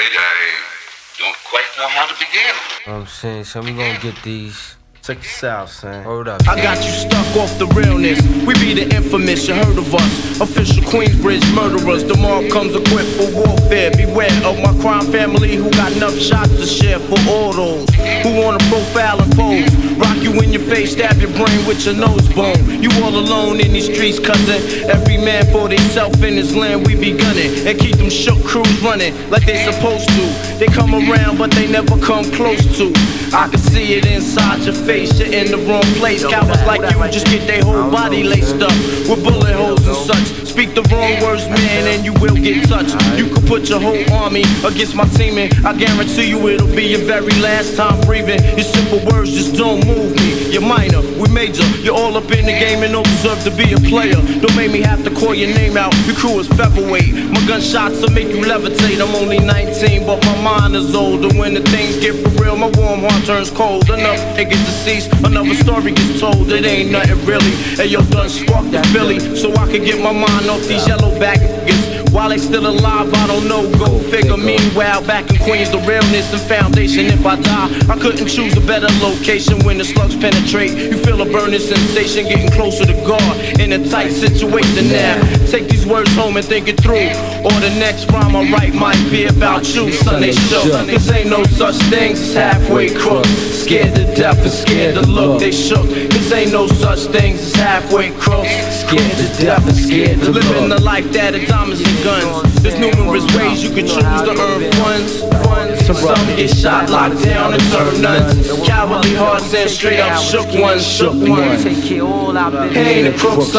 afraid I don't quite know how to begin. I'm saying, so we gonna get these. Check this out, son. Hold up. I got you stuck off the realness. We be the infamous, you heard of us. Official Queensbridge murderers. The mob comes equipped for warfare. Beware of my crime family who got enough shots to share for all those who wanna profile and pose. Rock you in your face, stab your brain with your nose bone. You all alone in these streets, cousin. Every man for theyself in his land, we be gunning. And keep them shook crews running like they supposed to. They come around, but they never come close to. I can see it inside your face. You're in the wrong place. Cowards like you just get their whole body laced up with bullet holes and such. Speak the wrong words, man, and you will get touched. You could put your whole army against my team, and I guarantee you it'll be your very last time breathing. Your simple words just don't move me. You're minor, we major. You're all up in the game and don't deserve to be a player. Don't make me have to call your name out. Your crew is featherweight. My gunshots will make you levitate. I'm only 19, but my mind is older. When the things get for real, my warm heart turns cold. Enough niggas deceased, another story gets told. It ain't nothing really. Hey, yo, done sparked the Philly, so I can get my mind off these yellow back niggas. While they still alive, I don't know, go figure. Meanwhile, back in Queens, the realness and foundation. If I die, I couldn't choose a better location. When the slugs penetrate, you feel a burning sensation, getting closer to God in a tight situation now. Take these words home and think it through, or the next rhyme I write might be about you. Sunday show, cause ain't no such things as halfway crooks. Scared to death and scared to look, they shook. Cause ain't no such things as halfway crooks. Scared to death and scared to look. Living the life that is diamonds and guns. There's numerous ways you can choose to earn funds. Some get shot, locked down, and turn nuns. Cowardly hearts and straight up shook ones, shook ones. He ain't a crook,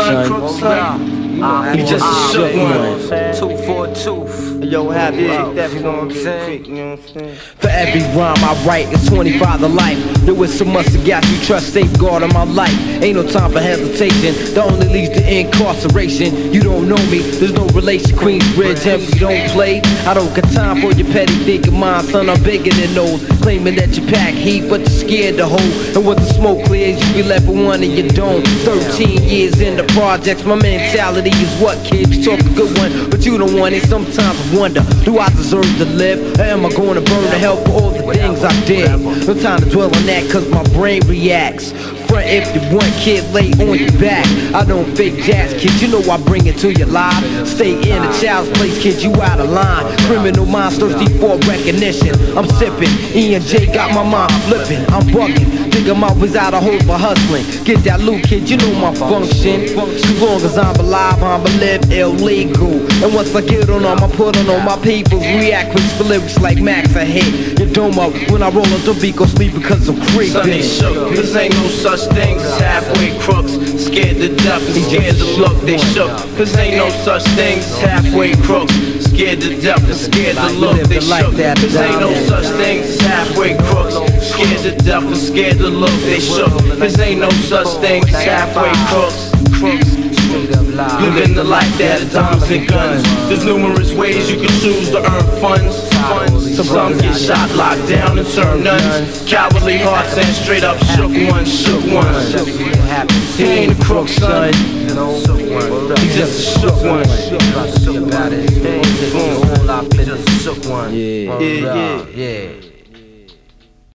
son. He just a shook one. Tooth for a tooth. Yo, happy, that you know what I'm saying? You know what I'm saying? For every rhyme I write, it's 25 to life. There is so much to got you trust, safeguard in my life. Ain't no time for hesitation, that only leads to incarceration. You don't know me, there's no relation. Queensbridge, and we don't play. I don't got time for your petty thinking, mind, son, I'm bigger than those. Claiming that you pack heat, but you're scared to hold. And when the smoke clears, you be left with one in your dome. 13 years in the projects, my mentality is what, kid? You talk a good one, but you don't want it. Sometimes I wonder, do I deserve to live? Or am I going to burn to hell for all the things I did? No time to dwell on that, cause my brain reacts. Front if you want, kid, lay on your back. I don't fake jazz, kid, you know I bring it to your live. Stay in a child's place, kid, you out of line. Criminal minds thirsty for recognition. I'm sipping, E&J got my mind flipping. I'm bugging, think I'm always out of hope for hustling. Get that loot, kid, you know my function. As long as I'm alive, I'm a live illegal. And once I get on them, I put on all my people. React quick for lyrics like Max, I hit your dome up. When I roll up the beat, go sleep because I'm creeping. Sunday shook, cause ain't no such things as halfway crooks. Scared to death and scared to look, they shook. Cause ain't no such things as halfway crooks. Scared to death and scared to look, they shook. Cause ain't no such things as halfway crooks. Scared to death and scared to look, they shook. Cause ain't no such things as halfway crooks. Living the life that is diamonds and guns. There's numerous ways you can choose to earn funds. Some get shot, locked down, and turn nuns. Cowardly hearts and straight up shook ones, shook ones. He ain't a crook, son. He's just a shook one. Shook about it. All I play just a shook one. Yeah.